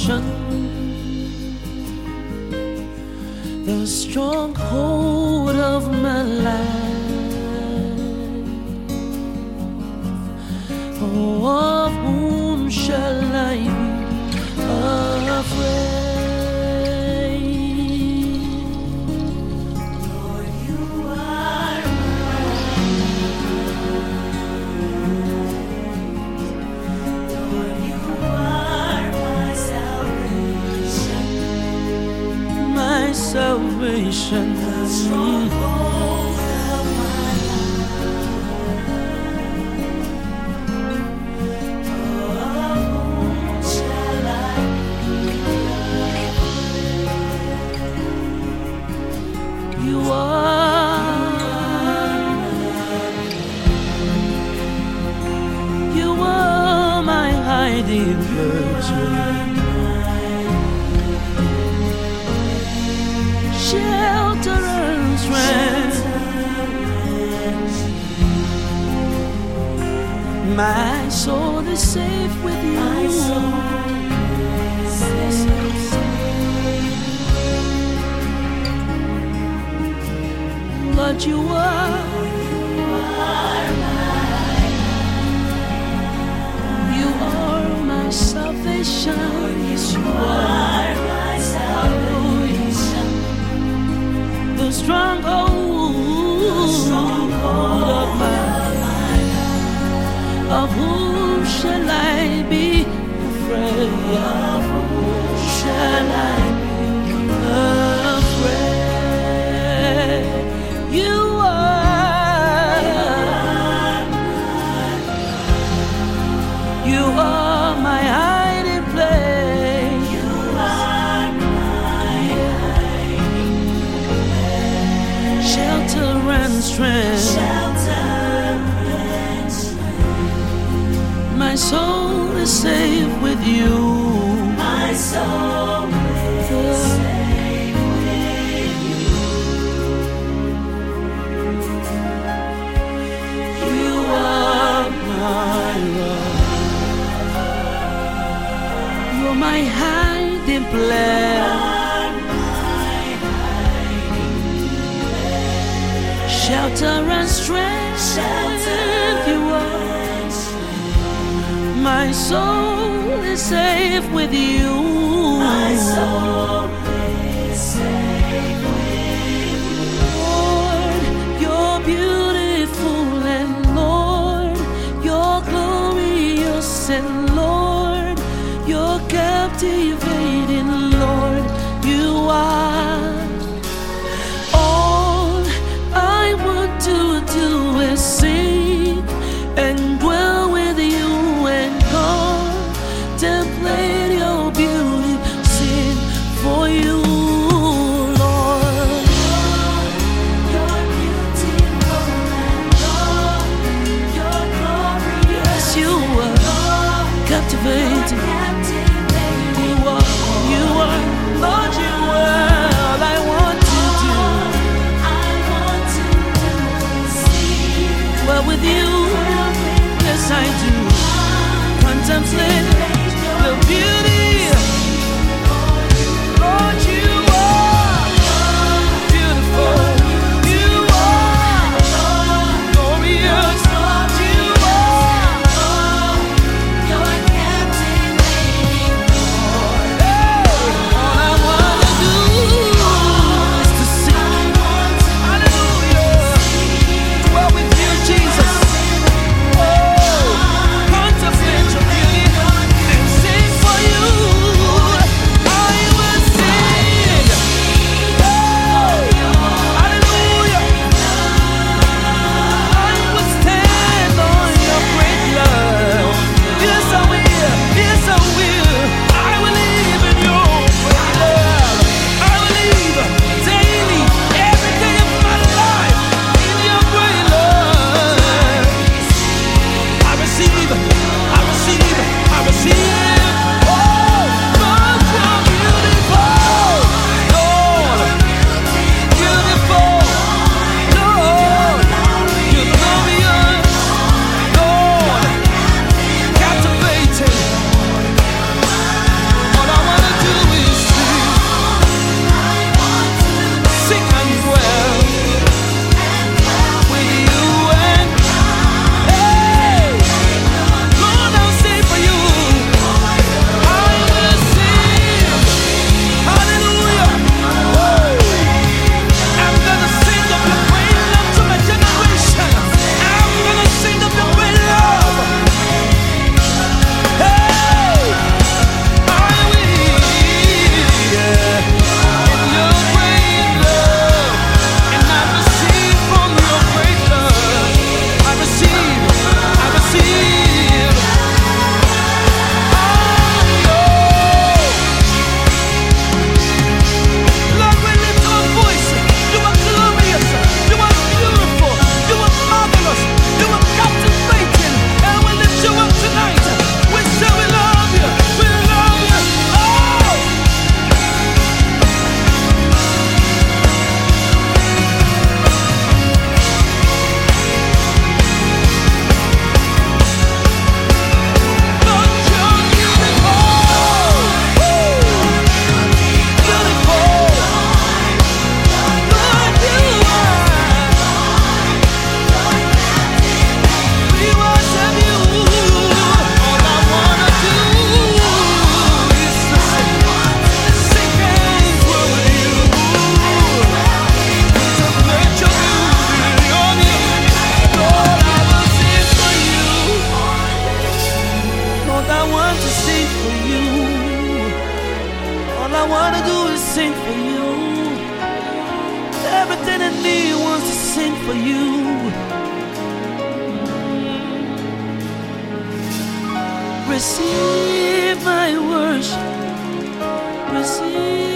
salvation, the stronghold of my life. Oh, of whom shall I be afraid? Lord, you are Lord, you are my salvation, My salvation, the stronghold of my life. Of whom shall I be? you are my hiding place, shelter and strength. My soul is safe with you. My soul is safe. Lord, you are my salvation. Yes, you are My salvation, the stronghold of my life. Of whom shall I be afraid? Of whom shall I be afraid? You are my hiding place. you are my hiding place. Shelter and strength. Shelter and strength. My soul is safe with you. My soul is safe with you. You are my love. You're my hiding place. Shelter and strength. You are. My soul is safe with you. My soul is safe with you. Lord, you're beautiful, and Lord, you're glorious, and Lord, you're captivating, Lord, you are. All I want to do is sing and dwell with you and contemplate your beauty, sing for you, Lord. You're beautiful and Lord, you're glorious. Yes, you are captivating. Captivating. You are sing for you. Receive my worship. Receive